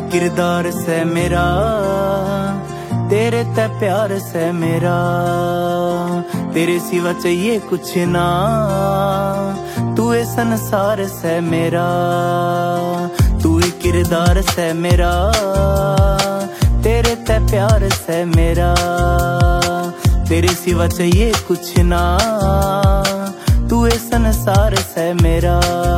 किरदार से मेरा, तेरे ते प्यार से मेरा, तेरे सिवा चाहिए कुछ ना, तू है संसार से मेरा। तू ही किरदार से मेरा, तेरे ते प्यार से मेरा, तेरे सिवा चाहिए कुछ ना, तू है संसार से मेरा।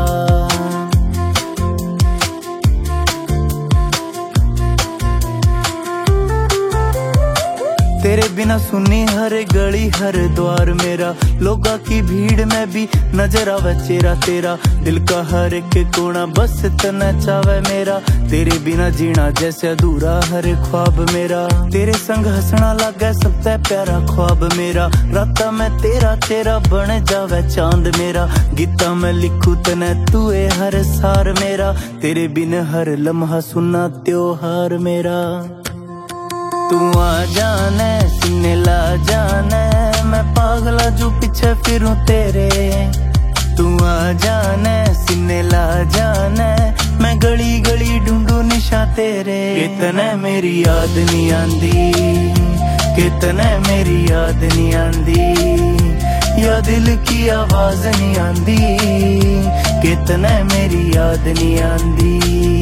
तेरे बिना सुनी हर गली हर द्वार मेरा, लोगों की भीड़ में भी नजर आवे चेहरा तेरा, दिल का हर एक कोना बस तना चावे मेरा। तेरे बिना जीना जैसे अधूरा हर ख्वाब मेरा, तेरे संग हंसना लगे सबसे प्यारा ख्वाब मेरा। राता में तेरा चेहरा बन जावे चांद मेरा, गीता में लिखू तने तू है हर सार मेरा, तेरे बिन हर लम्हा सुना त्योहार मेरा। तू आ जाने सीने ला जाने, मैं पागला जो पीछे फिरूं तेरे। तू आ जाने सीने ला जाने, मैं गली गली ढूंढूं निशा तेरे। कितने मेरी याद नहीं आंदी, कितने मेरी याद नहीं आंदी, या दिल की आवाज नहीं आंदी, कितने मेरी याद नहीं आंदी।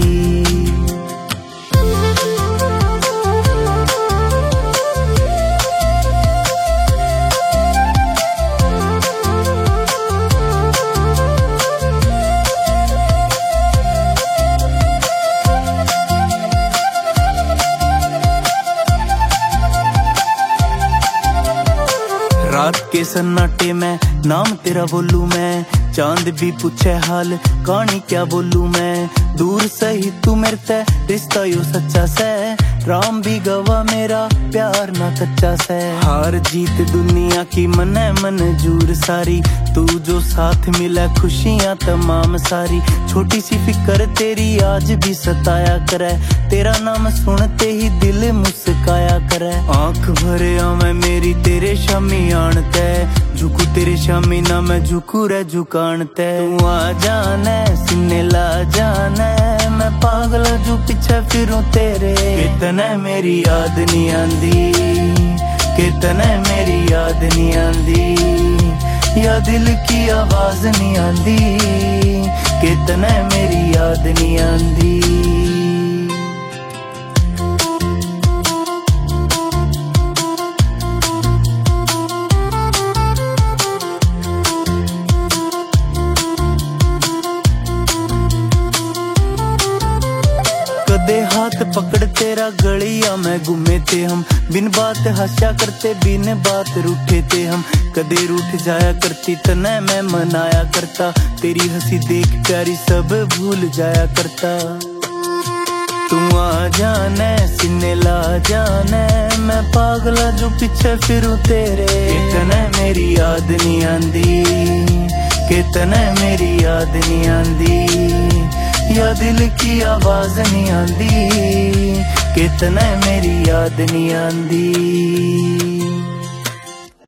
रात के सन्नाटे में नाम तेरा बोलूं मैं, चांद भी पूछे हाल कहानी क्या बोलूं मैं। दूर से ही तू मेरे ते रिश्ता यो सच्चा से, राम भी गवा मेरा प्यार ना कच्चा से। हार जीत दुनिया की मने मंजूर सारी, तू जो साथ मिला खुशियां तमाम सारी। छोटी सी फिक्र तेरी आज भी सताया करे, तेरा नाम सुनते ही दिल मुस्काया करे। आंख भरे आवे मेरी तेरे शामी आणते, झुकू तेरे शामी ना मैं झुकू रे झुकानते। तू आ जाने सीने ला जाने, मैं पागल जो पीछे फिरूं तेरे। कितने मेरी याद नहीं आंदी, कितने मेरी याद नहीं आंदी, या दिल की आवाज नहीं आंदी, कितने मेरी याद नहीं आंदी। कदे हाथ पकड़ तेरा गलिया में घूमे थे हम, बिन बात हंसा करते बिन बात रूठे थे हम। कदे रूठ जाया करती तने मैं मनाया करता, तेरी हंसी देख प्यारी सब भूल जाया करता। तू आ जाने सीने ला जाने, मैं पागला जो पीछे फिरूं तेरे। कितने मेरी याद नहीं आंदी, कितने मेरी याद नहीं आंदी, या दिल की आवाज नहीं आंदी, कितने मेरी याद नहीं आंदी।